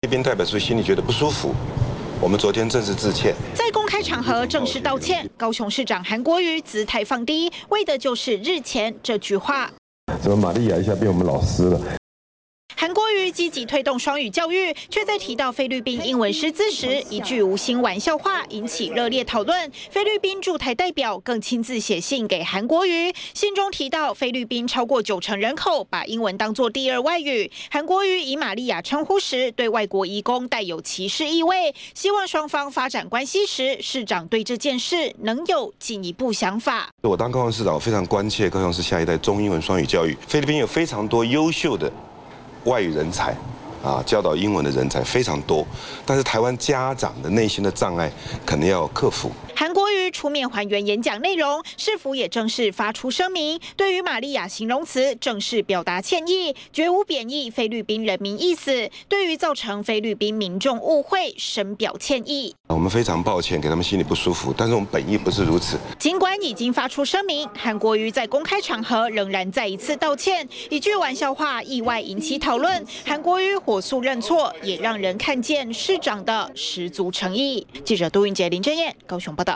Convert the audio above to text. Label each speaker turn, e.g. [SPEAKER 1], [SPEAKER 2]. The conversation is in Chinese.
[SPEAKER 1] 菲律宾代表处心里觉得不舒服，我们昨天正式致歉。
[SPEAKER 2] 在公开场合正式道歉，高雄市长韩国瑜姿态放低，为的就是日前这句话。
[SPEAKER 3] 怎么玛利亚一下变我们老师了？
[SPEAKER 2] 韩国瑜积极推动双语教育，却在提到菲律宾英文师资时，一句无心玩笑话引起热烈讨论。菲律宾驻台代表更亲自写信给韩国瑜，信中提到菲律宾超过90%人口把英文当作第二外语。韩国瑜以玛利亚称呼时，对外国移工带有歧视意味，希望双方发展关系时，市长对这件事能有进一步想法。
[SPEAKER 1] 我当高雄市长，我非常关切高雄市下一代中英文双语教育。菲律宾有非常多优秀的外语人才，教导英文的人才非常多，但是台湾家长的内心的障碍可能要克服。
[SPEAKER 2] 韩国瑜出面还原演讲内容，市府也正式发出声明，对于玛利亚形容词正式表达歉意，绝无贬义菲律宾人民意思，对于造成菲律宾民众误会深表歉意。
[SPEAKER 1] 我们非常抱歉，给他们心里不舒服，但是我们本意不是如此。
[SPEAKER 2] 尽管已经发出声明，韩国瑜在公开场合仍然再一次道歉，一句玩笑话意外引起讨论。韩国瑜火速认错，也让人看见市长的十足诚意。记者杜云杰、林真燕高雄报道。